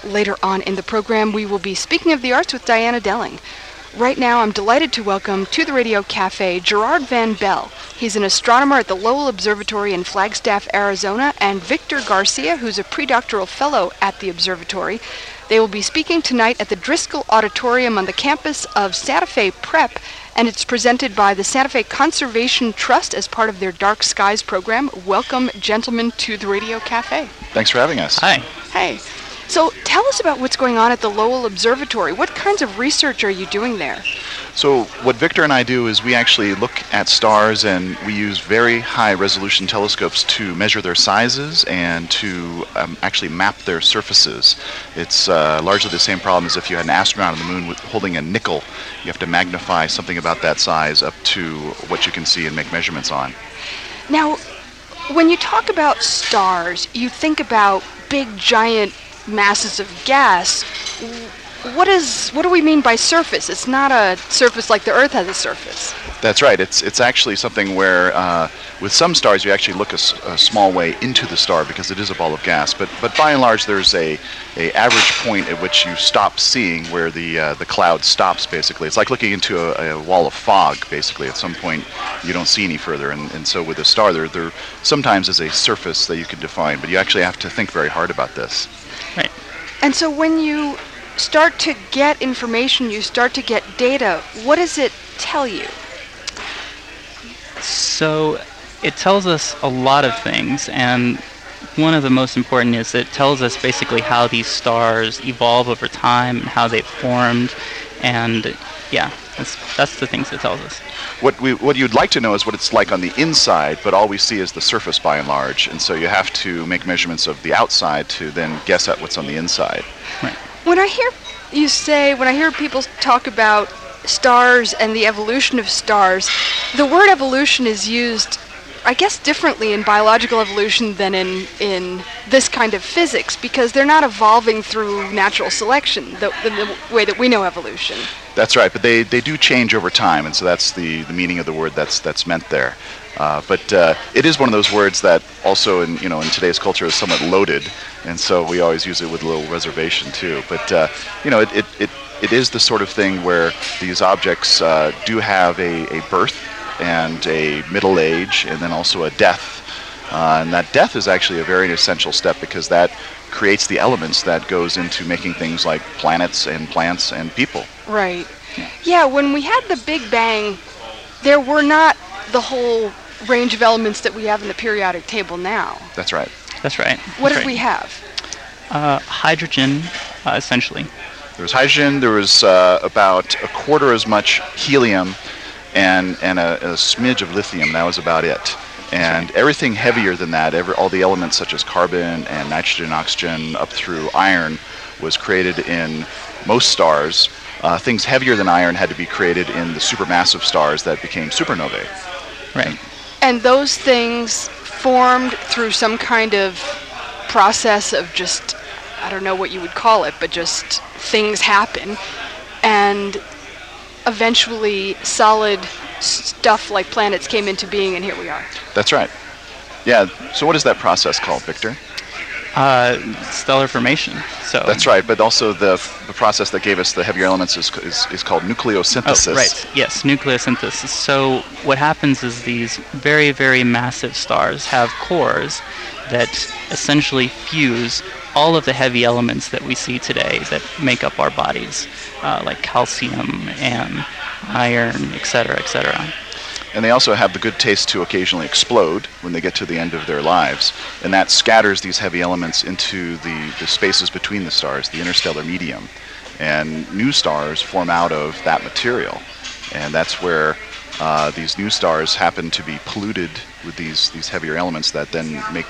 Later on in the program, we will be speaking of the arts with Diana Delling. Right now, I'm delighted to welcome to the Radio Cafe Gerard Van Bell. He's an astronomer at the Lowell Observatory in Flagstaff, Arizona, and Victor Garcia, who's a predoctoral fellow at the observatory. They will be speaking tonight at the Driscoll Auditorium on the campus of Santa Fe Prep, and it's presented by the Santa Fe Conservation Trust as part of their Dark Skies program. Welcome, gentlemen, to the Radio Cafe. Thanks for having us. Hi. Hey. So tell us about what's going on at the Lowell Observatory. What kinds of research are you doing there? So what Victor and I do is we actually look at stars, and we use very high resolution telescopes to measure their sizes and to actually map their surfaces. It's largely the same problem as if you had an astronaut on the moon holding a nickel. You have to magnify something about that size up to what you can see and make measurements on. Now, when you talk about stars, you think about big, giant masses of gas. What do we mean by surface? It's not a surface like the Earth has a surface. That's right. It's actually something where with some stars you actually look a small way into the star because it is a ball of gas. But by and large there's a average point at which you stop seeing, where the cloud stops basically. It's like looking into a wall of fog basically. At some point you don't see any further. And so with a star there sometimes is a surface that you can define, but you actually have to think very hard about this. Right. And so when you start to get information, you start to get data, what does it tell you? So it tells us a lot of things, and one of the most important is it tells us basically how these stars evolve over time and how they've formed, and yeah, that's the things it tells us. What you'd like to know is what it's like on the inside, but all we see is the surface by and large, and so you have to make measurements of the outside to then guess at what's on the inside. Right. When I hear people talk about stars and the evolution of stars, the word evolution is used, I guess, differently in biological evolution than in this kind of physics, because they're not evolving through natural selection, the way that we know evolution. That's right, but they do change over time, and so that's the meaning of the word that's meant there. But it is one of those words that also in today's culture is somewhat loaded, and so we always use it with a little reservation too. But it is the sort of thing where these objects do have a birth and a middle age, and then also a death. And that death is actually a very essential step, because that creates the elements that goes into making things like planets and plants and people. Right. Yeah, when we had the Big Bang, there were not the whole range of elements that we have in the periodic table now. That's right. That's right. What did we have? Hydrogen, essentially. There was hydrogen, there was about a quarter as much helium, and a smidge of lithium. That was about it. And everything heavier than that, all the elements such as carbon and nitrogen, oxygen, up through iron, was created in most stars. Things heavier than iron had to be created in the supermassive stars that became supernovae. Right. And those things formed through some kind of process of just, I don't know what you would call it, but just things happen. And eventually solid stuff like planets came into being, and here we are. That's right. Yeah, so what is that process called, Victor? Stellar formation. So that's right, but also the process that gave us the heavier elements is called nucleosynthesis. Oh, right, yes, nucleosynthesis. So what happens is these very, very massive stars have cores that essentially fuse all of the heavy elements that we see today that make up our bodies, like calcium and iron, etc., etc. And they also have the good taste to occasionally explode when they get to the end of their lives, and that scatters these heavy elements into the spaces between the stars, the interstellar medium. And new stars form out of that material, and that's where these new stars happen to be polluted with these heavier elements that then make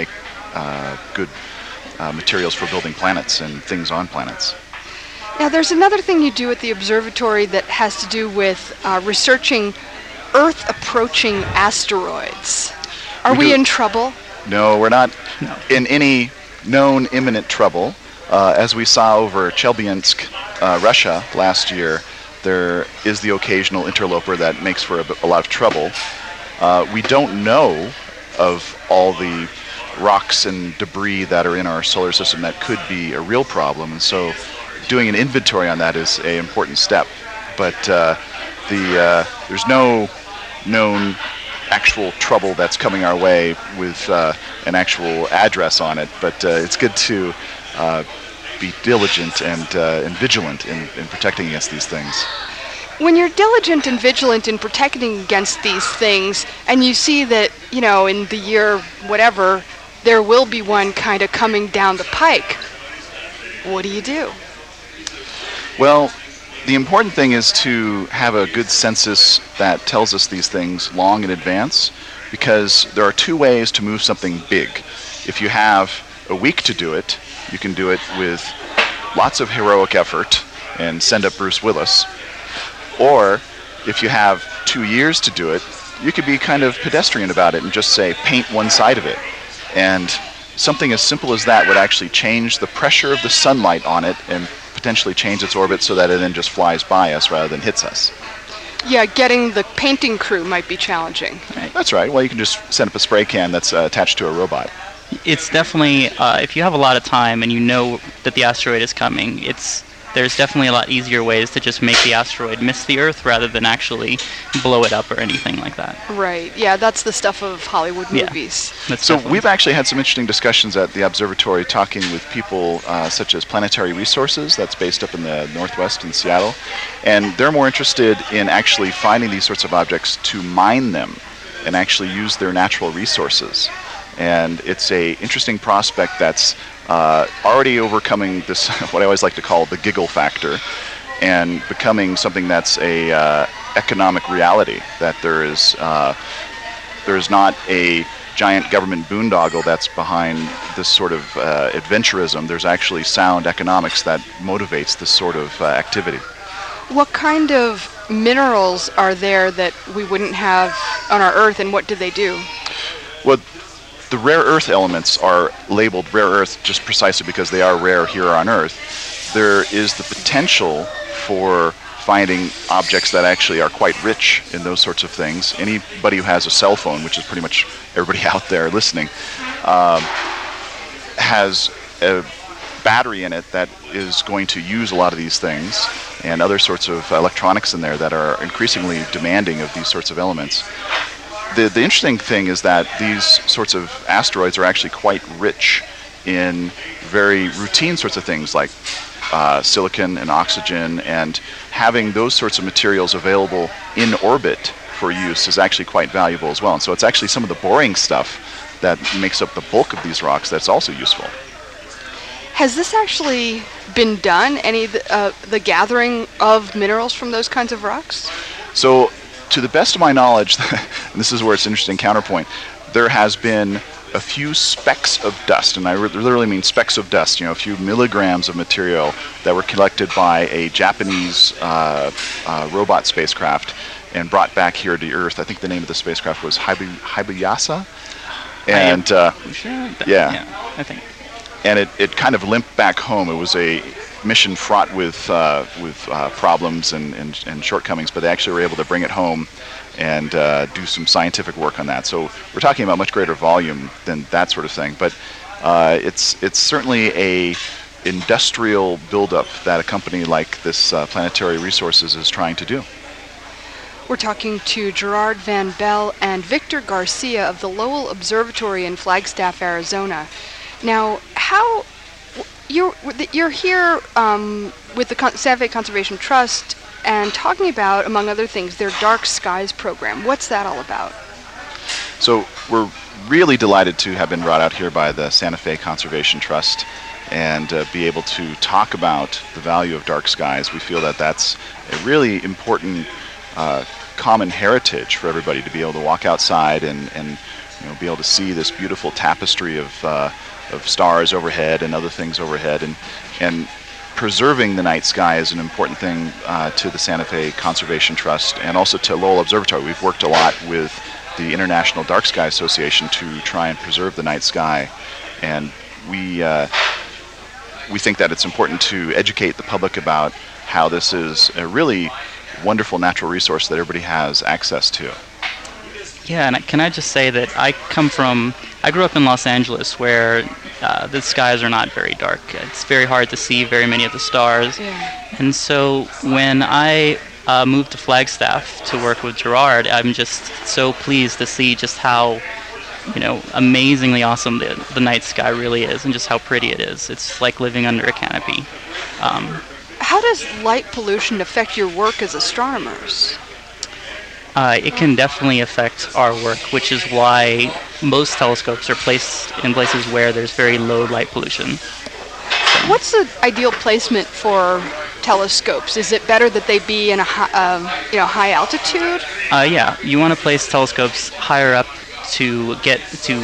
good materials for building planets and things on planets. Now, there's another thing you do at the observatory that has to do with researching Earth-approaching asteroids. Are we in trouble? No, we're not in any known imminent trouble. As we saw over Chelyabinsk, Russia last year, there is the occasional interloper that makes for a lot of trouble. We don't know of all the rocks and debris that are in our solar system that could be a real problem, and so doing an inventory on that is an important step. But there's no known actual trouble that's coming our way with an actual address on it, but it's good to be diligent and vigilant in protecting against these things. When you're diligent and vigilant in protecting against these things, and you see that, in the year whatever, there will be one kind of coming down the pike, what do you do? Well, the important thing is to have a good census that tells us these things long in advance, because there are two ways to move something big. If you have a week to do it, you can do it with lots of heroic effort and send up Bruce Willis. Or if you have 2 years to do it, you could be kind of pedestrian about it and just say, paint one side of it. And something as simple as that would actually change the pressure of the sunlight on it and potentially change its orbit so that it then just flies by us rather than hits us. Yeah, getting the painting crew might be challenging. Right. That's right. Well, you can just send up a spray can that's attached to a robot. It's definitely, if you have a lot of time and you know that the asteroid is coming, there's definitely a lot easier ways to just make the asteroid miss the Earth rather than actually blow it up or anything like that. Right. Yeah, that's the stuff of Hollywood movies. So we've actually had some interesting discussions at the observatory talking with people such as Planetary Resources, that's based up in the Northwest in Seattle, and they're more interested in actually finding these sorts of objects to mine them and actually use their natural resources. And it's a interesting prospect that's already overcoming this, what I always like to call the giggle factor, and becoming something that's a economic reality, that there is not a giant government boondoggle that's behind this sort of adventurism. There's actually sound economics that motivates this sort of activity. What kind of minerals are there that we wouldn't have on our Earth, and what do they do? Well, the rare earth elements are labeled rare earth just precisely because they are rare here on Earth. There is the potential for finding objects that actually are quite rich in those sorts of things. Anybody who has a cell phone, which is pretty much everybody out there listening, has a battery in it that is going to use a lot of these things, and other sorts of electronics in there that are increasingly demanding of these sorts of elements. The interesting thing is that these sorts of asteroids are actually quite rich in very routine sorts of things like silicon and oxygen, and having those sorts of materials available in orbit for use is actually quite valuable as well. And so it's actually some of the boring stuff that makes up the bulk of these rocks that's also useful. Has this actually been done, the gathering of minerals from those kinds of rocks? So, to the best of my knowledge, and this is where it's an interesting counterpoint, there has been a few specks of dust, and I literally mean specks of dust, a few milligrams of material that were collected by a Japanese robot spacecraft and brought back here to Earth. I think the name of the spacecraft was Hayabusa. And yeah, I think. And it kind of limped back home. It was a mission fraught with problems and shortcomings, but they actually were able to bring it home and do some scientific work on that. So we're talking about much greater volume than that sort of thing. But it's certainly a industrial buildup that a company like this Planetary Resources is trying to do. We're talking to Gerard Van Belle and Victor Garcia of the Lowell Observatory in Flagstaff, Arizona. Now, you're here with the Santa Fe Conservation Trust and talking about, among other things, their Dark Skies program. What's that all about? So we're really delighted to have been brought out here by the Santa Fe Conservation Trust and be able to talk about the value of dark skies. We feel that that's a really important common heritage for everybody to be able to walk outside and be able to see this beautiful tapestry of stars overhead and other things overhead, and preserving the night sky is an important thing to the Santa Fe Conservation Trust and also to Lowell Observatory. We've worked a lot with the International Dark Sky Association to try and preserve the night sky, and we think that it's important to educate the public about how this is a really wonderful natural resource that everybody has access to. Yeah, and can I just say that I grew up in Los Angeles where the skies are not very dark. It's very hard to see very many of the stars. Yeah. And so when I moved to Flagstaff to work with Gerard, I'm just so pleased to see just how, amazingly awesome the night sky really is and just how pretty it is. It's like living under a canopy. How does light pollution affect your work as astronomers? It can definitely affect our work, which is why most telescopes are placed in places where there's very low light pollution. What's the ideal placement for telescopes? Is it better that they be in a high altitude? Yeah, you want to place telescopes higher up to get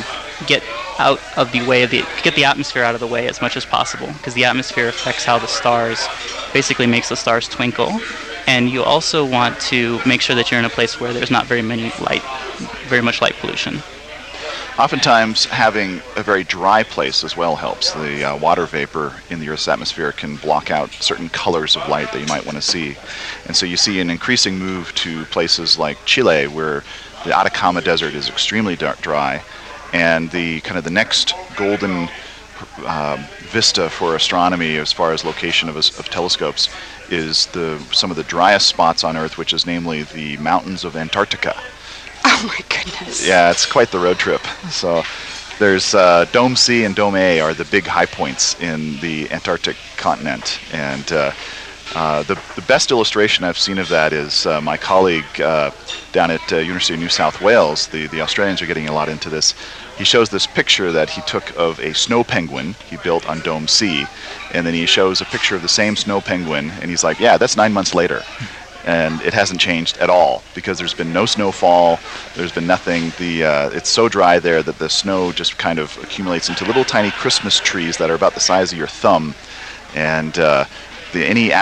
out of the way get the atmosphere out of the way as much as possible, because the atmosphere affects how the stars basically makes the stars twinkle. And you also want to make sure that you're in a place where there's not very much light pollution. Oftentimes, having a very dry place as well helps. The water vapor in the Earth's atmosphere can block out certain colors of light that you might want to see. And so you see an increasing move to places like Chile, where the Atacama Desert is extremely dry, and the next golden vista for astronomy as far as location of telescopes is some of the driest spots on Earth, which is namely the mountains of Antarctica. Oh my goodness. Yeah, it's quite the road trip. So there's Dome C and Dome A are the big high points in the Antarctic continent. And the best illustration I've seen of that is my colleague down at University of New South Wales. The Australians are getting a lot into this. He shows this picture that he took of a snow penguin he built on Dome C, and then he shows a picture of the same snow penguin, and he's like, yeah, that's 9 months later. And it hasn't changed at all because there's been no snowfall, there's been nothing. It's so dry there that the snow just kind of accumulates into little tiny Christmas trees that are about the size of your thumb, and any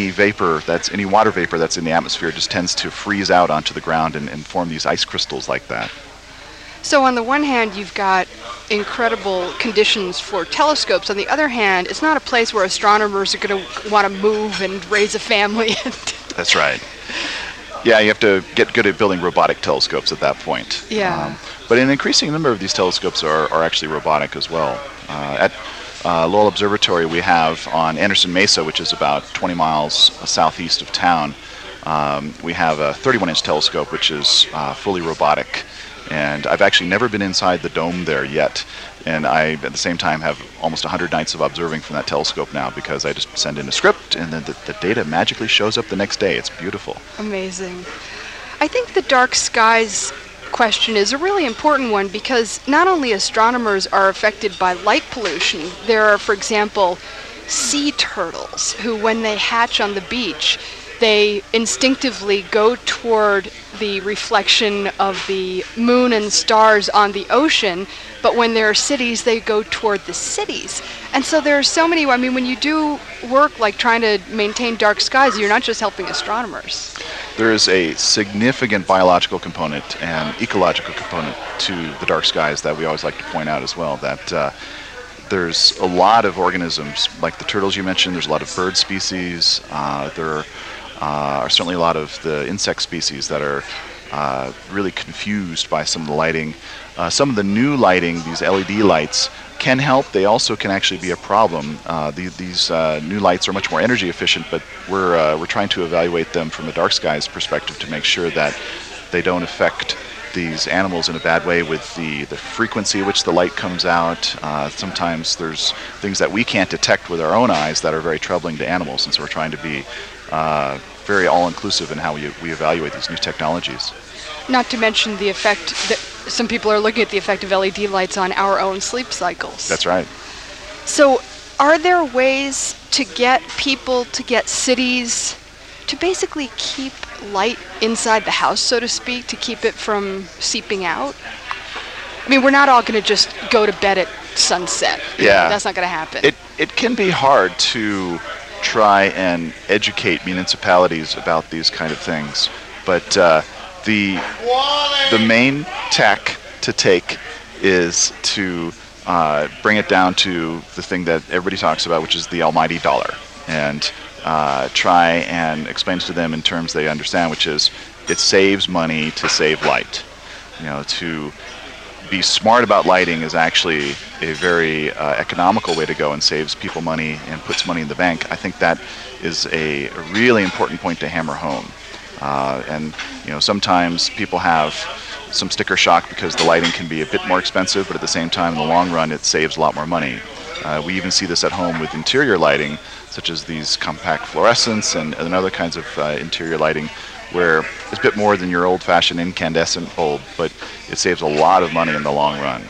water vapor that's in the atmosphere just tends to freeze out onto the ground and form these ice crystals like that. So on the one hand, you've got incredible conditions for telescopes. On the other hand, it's not a place where astronomers are going to want to move and raise a family. That's right. Yeah, you have to get good at building robotic telescopes at that point. Yeah. But an increasing number of these telescopes are actually robotic as well. At Lowell Observatory, we have on Anderson Mesa, which is about 20 miles southeast of town, we have a 31-inch telescope, which is fully robotic. And I've actually never been inside the dome there yet. And I, at the same time, have almost 100 nights of observing from that telescope now, because I just send in a script and then the data magically shows up the next day. It's beautiful. Amazing. I think the dark skies question is a really important one, because not only astronomers are affected by light pollution, there are, for example, sea turtles who, when they hatch on the beach, they instinctively go toward the reflection of the moon and stars on the ocean, but when there are cities, they go toward the cities. And so there are so many, when you do work like trying to maintain dark skies, you're not just helping astronomers. There is a significant biological component and ecological component to the dark skies that we always like to point out as well, that there's a lot of organisms, like the turtles you mentioned, there's a lot of bird species, there are certainly a lot of the insect species that are really confused by some of the lighting. Some of the new lighting, these LED lights, can help. They also can actually be a problem. These new lights are much more energy efficient, but we're trying to evaluate them from a dark skies perspective to make sure that they don't affect these animals in a bad way with the frequency at which the light comes out. Sometimes there's things that we can't detect with our own eyes that are very troubling to animals, and so we're trying to be very all-inclusive in how we evaluate these new technologies. Not to mention the effect that some people are looking at, the effect of LED lights on our own sleep cycles. That's right. So are there ways to get people, to get cities, to basically keep light inside the house, so to speak, to keep it from seeping out? We're not all going to just go to bed at sunset. Yeah. That's not going to happen. It can be hard to try and educate municipalities about these kind of things, but the main tack to take is to bring it down to the thing that everybody talks about, which is the almighty dollar, and try and explain to them in terms they understand, which is it saves money to save light. To be smart about lighting is actually a very economical way to go and saves people money and puts money in the bank. I think that is a really important point to hammer home. And sometimes people have some sticker shock because the lighting can be a bit more expensive, but at the same time, in the long run, it saves a lot more money. We even see this at home with interior lighting, such as these compact fluorescents and other kinds of interior lighting, where it's a bit more than your old-fashioned incandescent bulb, but it saves a lot of money in the long run.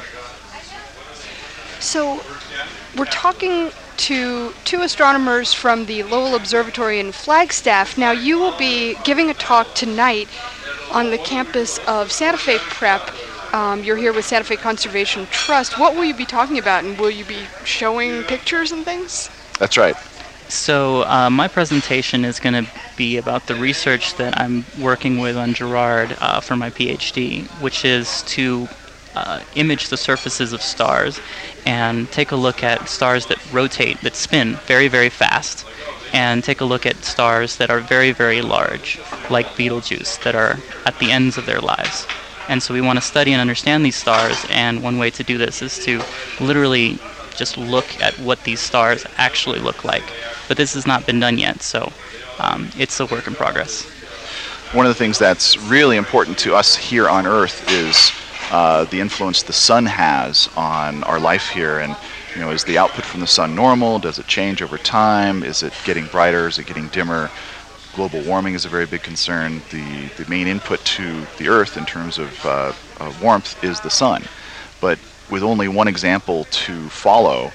So we're talking to two astronomers from the Lowell Observatory in Flagstaff. Now, you will be giving a talk tonight on the campus of Santa Fe Prep. You're here with Santa Fe Conservation Trust. What will you be talking about, and will you be showing pictures and things? That's right. So my presentation is going to be about the research that I'm working with on Girard for my PhD, which is to image the surfaces of stars and take a look at stars that rotate, that spin very, very fast, and take a look at stars that are very, very large, like Betelgeuse, that are at the ends of their lives. And so we want to study and understand these stars, and one way to do this is to literally just look at what these stars actually look like. But this has not been done yet, so it's a work in progress. One of the things that's really important to us here on Earth is the influence the sun has on our life here. And is the output from the sun normal? Does it change over time? Is it getting brighter? Is it getting dimmer? Global warming is a very big concern. The main input to the Earth in terms of warmth is the sun. But with only one example to follow,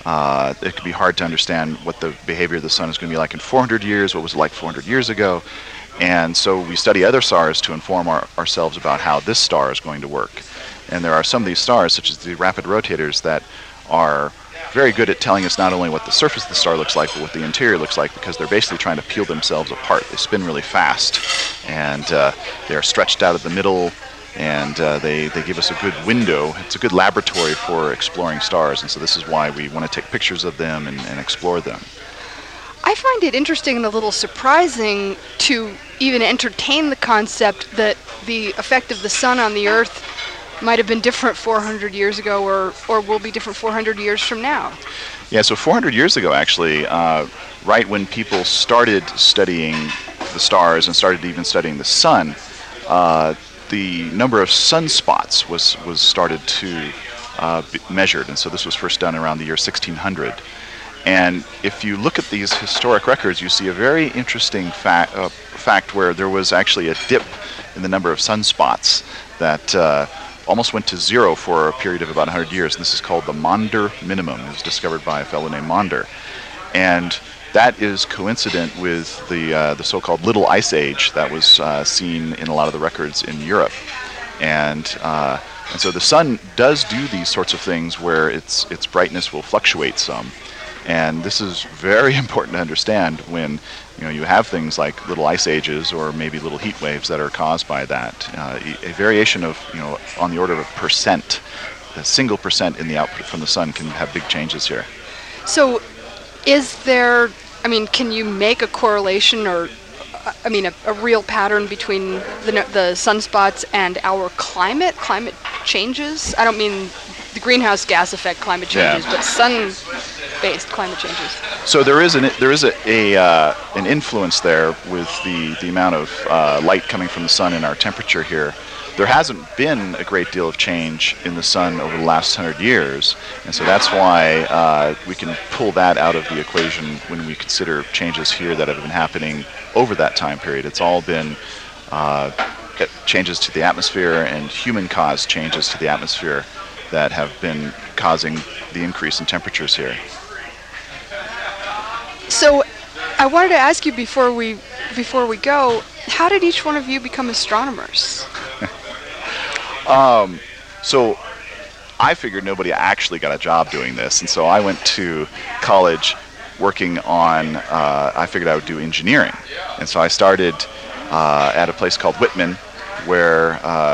it could be hard to understand what the behavior of the sun is going to be like in 400 years, what was it like 400 years ago. And so we study other stars to inform ourselves about how this star is going to work. And there are some of these stars, such as the rapid rotators, that are very good at telling us not only what the surface of the star looks like, but what the interior looks like, because they're basically trying to peel themselves apart. They spin really fast, and they're stretched out of the middle, and they give us a good window. It's a good laboratory for exploring stars, and so this is why we want to take pictures of them and explore them. I find it interesting and a little surprising to even entertain the concept that the effect of the sun on the Earth might have been different 400 years ago or will be different 400 years from now. Yeah, so 400 years ago, actually, right when people started studying the stars and started even studying the sun, the number of sunspots was started to be measured, and so this was first done around the year 1600. And if you look at these historic records, you see a very interesting fact where there was actually a dip in the number of sunspots that almost went to zero for a period of about 100 years. And this is called the Maunder minimum. It was discovered by a fellow named Maunder. And that is coincident with the so-called Little Ice Age that was seen in a lot of the records in Europe. And so the sun does do these sorts of things where its brightness will fluctuate some. And this is very important to understand when you have things like little ice ages or maybe little heat waves that are caused by that. A variation of on the order of a percent, a single percent in the output from the sun can have big changes here. So can you make a correlation or a real pattern between the sunspots and our climate changes? I don't mean the greenhouse gas effect climate changes, but sun-based climate changes. So there is an influence there with the amount of light coming from the sun and our temperature here. There hasn't been a great deal of change in the sun over the last 100 years, and so that's why we can pull that out of the equation when we consider changes here that have been happening over that time period. It's all been changes to the atmosphere and human-caused changes to the atmosphere that have been causing the increase in temperatures here. So I wanted to ask you before we go, how did each one of you become astronomers? So I figured nobody actually got a job doing this, and so I went to college working on, I figured I would do engineering. And so I started at a place called Whitman, where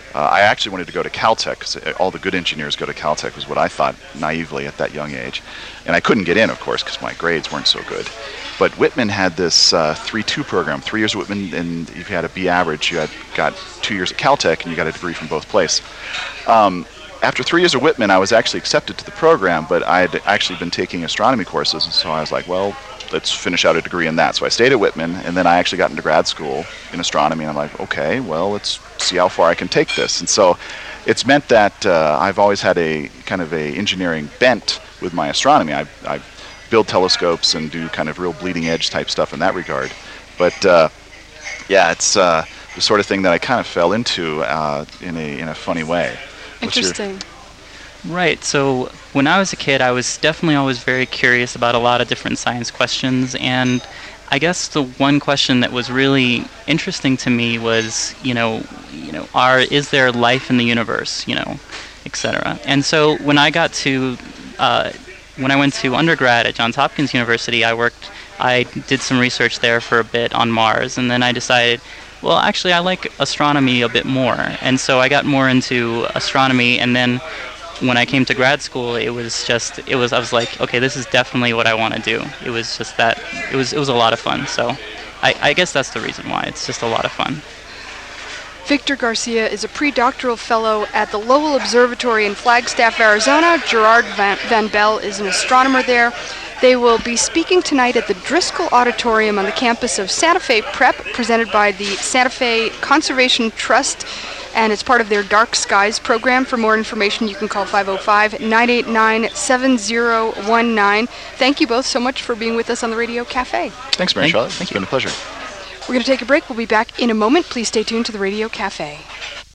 I actually wanted to go to Caltech, because all the good engineers go to Caltech, was what I thought naively at that young age. And I couldn't get in, of course, because my grades weren't so good. But Whitman had this 3-2 program, 3 years at Whitman, and if you had a B average, you had got 2 years at Caltech, and you got a degree from both places. After 3 years at Whitman, I was actually accepted to the program, but I had actually been taking astronomy courses, and so I was like, well, let's finish out a degree in that. So I stayed at Whitman, and then I actually got into grad school in astronomy, and I'm like, okay, well, let's see how far I can take this. And so it's meant that I've always had a kind of a engineering bent with my astronomy. I build telescopes and do kind of real bleeding edge type stuff in that regard. But yeah, it's the sort of thing that I kind of fell into in a funny way. Interesting. Right. So when I was a kid, I was definitely always very curious about a lot of different science questions, and I guess the one question that was really interesting to me was, is there life in the universe, etc. And so when I got to when I went to undergrad at Johns Hopkins University, I did some research there for a bit on Mars, and then I decided, well, actually, I like astronomy a bit more, and so I got more into astronomy, and then when I came to grad school, I was like, okay, this is definitely what I want to do. It was just that, it was a lot of fun, so I guess that's the reason why. It's just a lot of fun. Victor Garcia is a pre-doctoral fellow at the Lowell Observatory in Flagstaff, Arizona. Gerard Van Bell is an astronomer there. They will be speaking tonight at the Driscoll Auditorium on the campus of Santa Fe Prep, presented by the Santa Fe Conservation Trust, and it's part of their Dark Skies program. For more information, you can call 505-989-7019. Thank you both so much for being with us on the Radio Cafe. Thanks, Mary Charlotte. It's been a pleasure. We're going to take a break. We'll be back in a moment. Please stay tuned to the Radio Cafe.